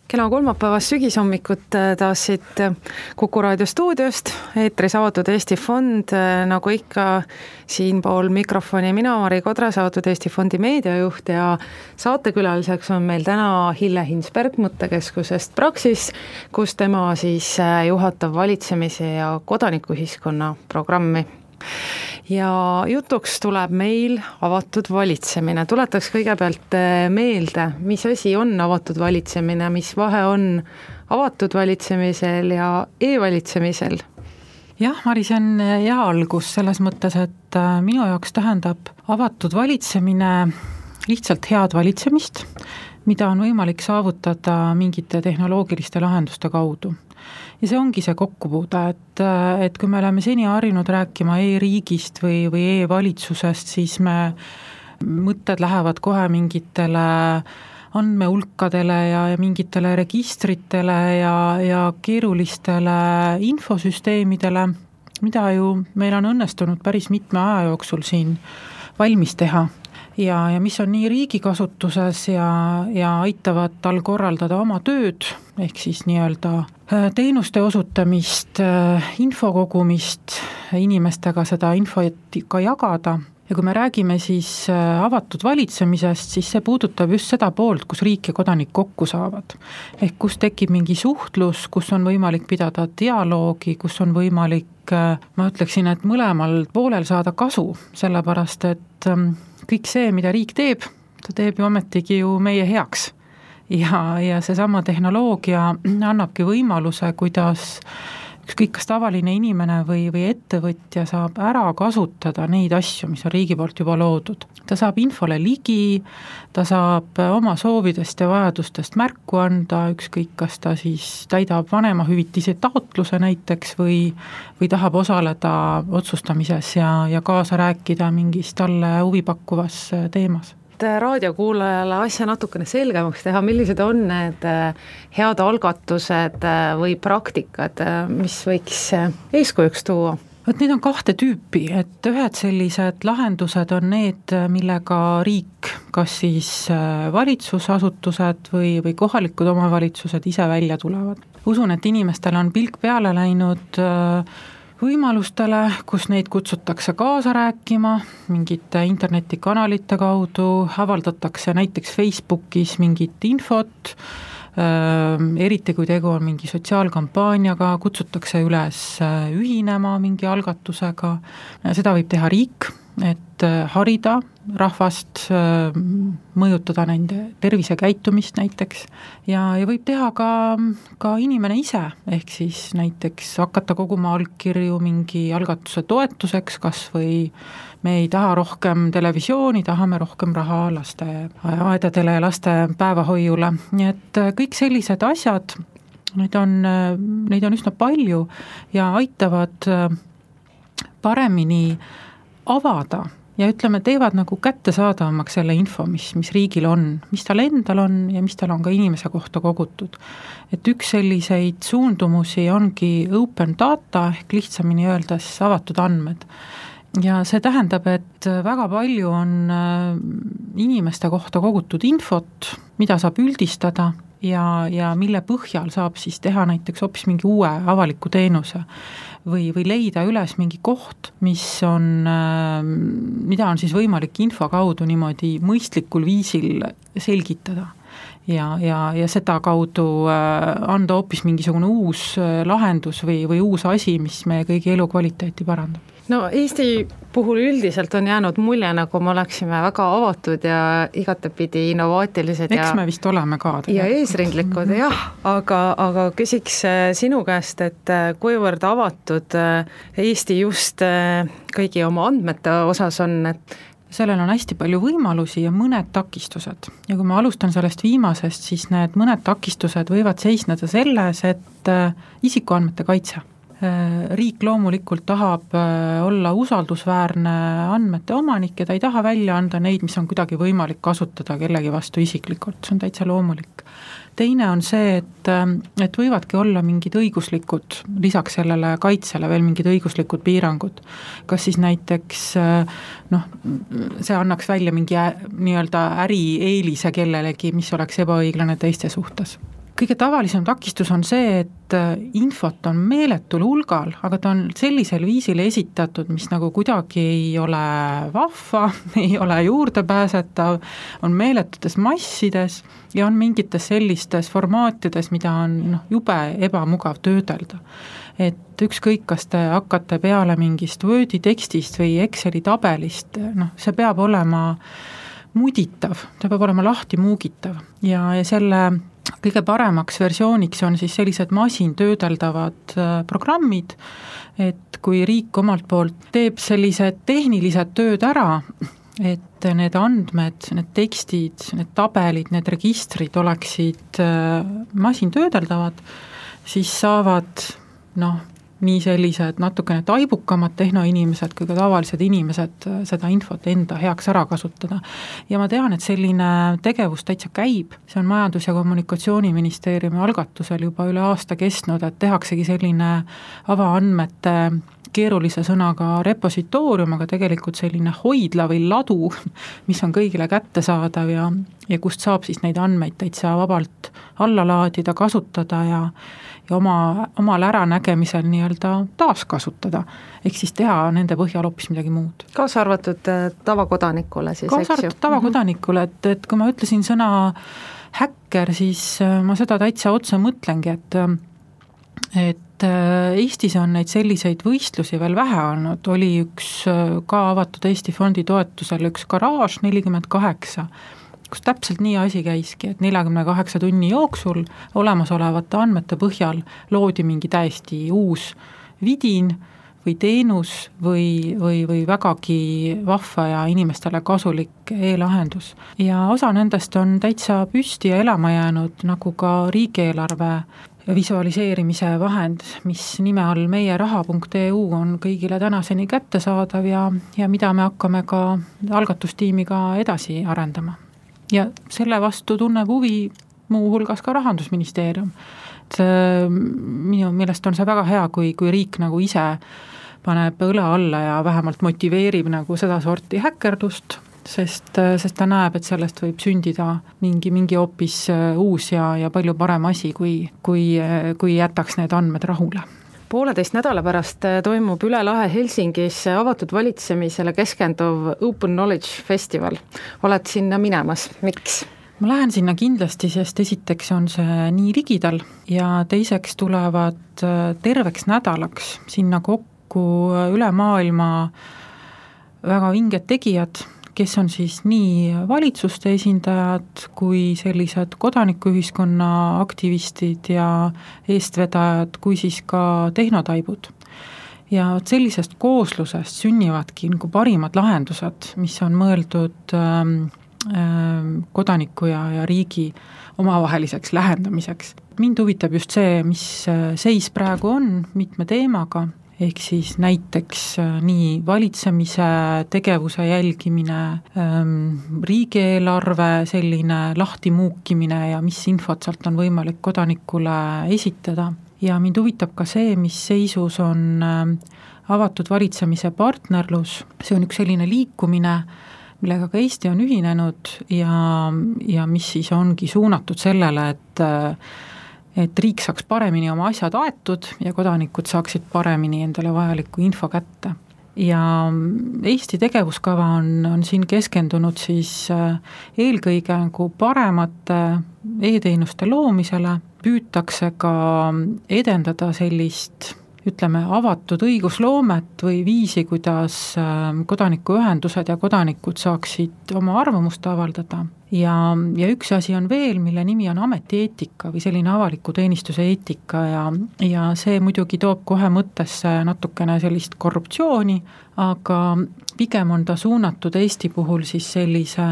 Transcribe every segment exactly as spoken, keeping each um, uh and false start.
Kena kolmapäevast sügishommikut taas siit Kuku Raadio stuudiost, eetris Avatud Eesti Fond, nagu ikka siinpool mikrofoni mina, Mari Kodras, Avatud Eesti Fondi meediajuht ja saatekülaliseks on meil täna Hille Hinsberg Mõttekeskusest Praxis, kus tema siis juhatab valitsemise ja kodanikuühiskonna programmi. Ja jutuks tuleb meil avatud valitsemine. Tuletaks kõigepealt meelde, mis asi on avatud valitsemine, mis vahe on avatud valitsemisel ja e-valitsemisel? Jah, Mari, see on hea algus selles mõttes, et minu jaoks tähendab avatud valitsemine lihtsalt head valitsemist, mida on võimalik saavutada mingite tehnoloogiliste lahenduste kaudu. Ja see ongi see kokkupuude, et, et kui me oleme seni harjunud rääkima e-riigist või, või e-valitsusest, siis me mõtted lähevad kohe mingitele andmehulkadele ja, ja mingitele registritele ja, ja keerulistele infosüsteemidele, mida ju meil on õnnestunud päris mitme aja jooksul siin valmis teha. Ja, ja mis on nii riigi kasutuses ja, ja aitavad tal korraldada oma tööd, ehk siis nii-öelda teenuste osutamist, info kogumist, inimestega seda infot ka jagada. Ja kui me räägime siis avatud valitsemisest, siis see puudutab just seda poolt, kus riik ja kodanik kokku saavad. Ehk kus tekib mingi suhtlus, kus on võimalik pidada dialoogi, kus on võimalik, ma ütleksin, et mõlemal poolel saada kasu, sellepärast et kõik see, mida riik teeb, ta teeb ju ometigi ju meie heaks. Ja, ja seesama tehnoloogia annabki võimaluse, kuidas ükskõik kas tavaline inimene või, või ettevõtja saab ära kasutada neid asju, mis on riigi poolt juba loodud. Ta saab infole ligi, ta saab oma soovidest ja vajadustest märku anda, ükskõik kas ta siis täidab vanemahüvitise taotluse näiteks või, või tahab osaleda otsustamises ja, ja kaasa rääkida mingis talle huvipakkuvas teemas. Raadiokuulajale asja natukene selgemaks teha, millised on need head algatused või praktikad, mis võiks eeskujuks tuua? Võt need on kahte tüüpi, et ühed sellised lahendused on need, millega riik, kas siis valitsusasutused või, või kohalikud omavalitsused ise välja tulevad. Usun, et inimestel on pilk peale läinud võimalustele, kus neid kutsutakse kaasa rääkima, mingite internetikanalite kaudu, avaldatakse näiteks Facebookis mingit infot, eriti kui tegu on mingi sotsiaalkampaaniaga, kutsutakse üles ühinema mingi algatusega. Seda võib teha riik, et harida rahvast, mõjutada nende tervisekäitumist näiteks ja, ja võib teha ka, ka inimene ise, ehk siis näiteks hakata koguma allkirju mingi algatuse toetuseks, kas või me ei taha rohkem televisiooni, tahame rohkem raha laste aedadele ja laste päevahoiule, nii et kõik sellised asjad, neid on, neid on üsna palju ja aitavad paremini avada ja ütleme, teevad nagu kättesaadavamaks selle info, mis, mis riigil on, mis tal endal on ja mis tal on ka inimese kohta kogutud. Et üks selliseid suundumusi ongi open data ehk lihtsamini öeldes avatud andmed. Ja see tähendab, et väga palju on inimeste kohta kogutud infot, mida saab üldistada ja, ja mille põhjal saab siis teha näiteks hoopis mingi uue avaliku teenuse või, või leida üles mingi koht, mis on, mida on siis võimalik info kaudu niimoodi mõistlikul viisil selgitada. Ja, ja, ja seda kaudu anda hoopis mingisugune uus lahendus või, või uus asi, mis meie kõigi elukvaliteeti parandab. No Eesti puhul üldiselt on jäänud mulje, nagu me oleksime väga avatud ja igatepidi innovaatilised. Eks ja, me vist oleme ka. Ja eesrindlikud, jah, aga, aga küsiks sinu käest, et kuivõrd avatud Eesti just kõigi oma andmete osas on, et sellel on hästi palju võimalusi ja mõned takistused. Ja kui ma alustan sellest viimasest, siis need mõned takistused võivad seisneda selles, et isikuandmete kaitse. Riik loomulikult tahab olla usaldusväärne andmete omanik ja ta ei taha välja anda neid, mis on kuidagi võimalik kasutada kellegi vastu isiklikult, see on täitsa loomulik. Teine on see, et, et võivadki olla mingid õiguslikud, lisaks sellele kaitsele veel mingid õiguslikud piirangud. Kas siis näiteks, noh, see annaks välja mingi nii-öelda ärieelise kellelegi, mis oleks ebaõiglane teiste suhtes. kõige tavalisem takistus on see, et infot on meeletul hulgal, aga ta on sellisel viisil esitatud, mis nagu kuidagi ei ole vahva, ei ole juurdepääsetav, on meeletutes massides ja on mingites sellistes formaatides, mida on noh, jube ebamugav töödelda. Et ükskõik, kas te hakkate peale mingist Wordi tekstist või Exceli tabelist, noh, see peab olema muditav, ta peab olema lahti muugitav ja, ja selle kõige paremaks versiooniks on siis sellised masintöödeldavad programmid, et kui riik omalt poolt teeb sellised tehnilised tööd ära, et need andmed, need tekstid, need tabelid, need registrid oleksid masintöödeldavad, siis saavad noh, nii sellised natukene taibukamad tehnoinimesed kui ka tavalised inimesed seda infot enda heaks ära kasutada. Ja ma tean, et selline tegevus täitsa käib, see on Majandus- ja Kommunikatsiooniministeeriumi algatusel juba üle aasta kestnud, et tehaksegi selline avaandmete keerulise sõnaga repositoorium, aga tegelikult selline hoidla või ladu, mis on kõigile kättesaadav ja, ja kust saab siis neid andmeid täitsa vabalt alla laadida, kasutada ja ja oma, omal äranägemisel nii-öelda taaskasutada, ehk siis teha nende põhjal hoopis midagi muud. Kaasa arvatud tavakodanikule siis, Kaasa arvatud tavakodanikule, et, et kui ma ütlesin sõna häkker, siis ma seda täitsa otse mõtlengi, et, et Eestis on neid selliseid võistlusi veel vähe olnud, oli üks ka avatud Eesti fondi toetusel üks garaaž nelikümmend kaheksa, kus täpselt nii asi käiski, et neljakümne kaheksa tunni jooksul olemasolevate andmete põhjal loodi mingi täiesti uus vidin või teenus või, või, või vägagi vahva ja inimestele kasulik e-lahendus. Ja osa nendest on täitsa püsti ja elama jäänud, nagu ka riigieelarve visualiseerimise vahend, mis nime all meie raha punkt e u on kõigile tänaseni kättesaadav ja, ja mida me hakkame ka algatustiimiga edasi arendama. Ja selle vastu tunneb huvi muu hulgas ka Rahandusministeerium. Et minu meelest on see väga hea, kui, kui riik nagu ise paneb õle alla ja vähemalt motiveerib nagu seda sorti häkkerdust, sest, sest ta näeb, et sellest võib sündida mingi, mingi hoopis uus ja, ja palju parem asi, kui, kui, kui jätaks need andmed rahule. Pooleteist nädala pärast toimub üle lahe Helsingis avatud valitsemisele keskenduv Open Knowledge Festival. Oled sinna minemas, miks? Ma lähen sinna kindlasti, sest esiteks on see nii ligidal ja teiseks tulevad terveks nädalaks sinna kokku üle maailma väga vinged tegijad, kes on siis nii valitsuste esindajad kui sellised kodanikuühiskonna aktivistid ja eestvedajad, kui siis ka tehnotaibud. Ja sellisest kooslusest sünnivadki nagu parimad lahendused, mis on mõeldud ähm, ähm, kodaniku ja, ja riigi omavaheliseks lähendamiseks. Mind huvitab just see, mis seis praegu on mitme teemaga, ehk siis näiteks nii valitsemise tegevuse jälgimine, riigieelarve selline lahtimuukimine ja mis infot sealt on võimalik kodanikule esitada. Ja mind huvitab ka see, mis seisus on avatud valitsemise partnerlus, see on üks selline liikumine, millega ka Eesti on ühinenud ja, ja mis siis ongi suunatud sellele, et et riik saaks paremini oma asjad aetud ja kodanikud saaksid paremini endale vajaliku info kätte. Ja Eesti tegevuskava on, on siin keskendunud siis eelkõige nagu paremate e-teenuste loomisele, püütakse ka edendada sellist ütleme, avatud õigusloomet või viisi, kuidas kodanikuühendused ja kodanikud saaksid oma arvamust avaldada. Ja, ja üks asi on veel, mille nimi on ametieetika või selline avaliku teenistuse eetika ja, ja see muidugi toob kohe mõttesse natukene sellist korruptsiooni, aga pigem on ta suunatud Eesti puhul siis sellise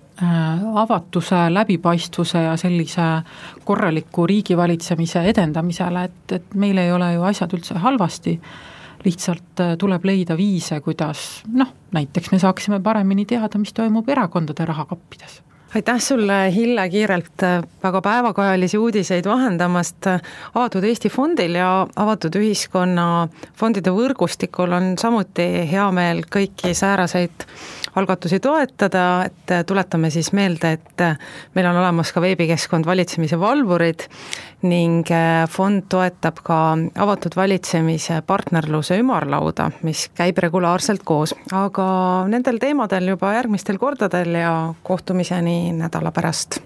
avatuse, läbipaistvuse ja sellise korraliku riigivalitsemise edendamisele, et, et meil ei ole ju asjad üldse halvasti, lihtsalt tuleb leida viise, kuidas, noh, näiteks me saaksime paremini teada, mis toimub erakondade rahakappides. Aitäh sulle, Hille, kiirelt väga päevakajalisi uudiseid vahendamast. Avatud Eesti fondil ja avatud ühiskonna fondide võrgustikul on samuti hea meel kõiki sääraseid algatusi toetada, et tuletame siis meelde, et meil on olemas ka veebikeskkond Valitsemise valvurid ning fond toetab ka avatud valitsemise partnerluse ümarlauda, mis käib regulaarselt koos. Aga nendel teemadel juba järgmistel kordadel ja kohtumiseni nädala pärast.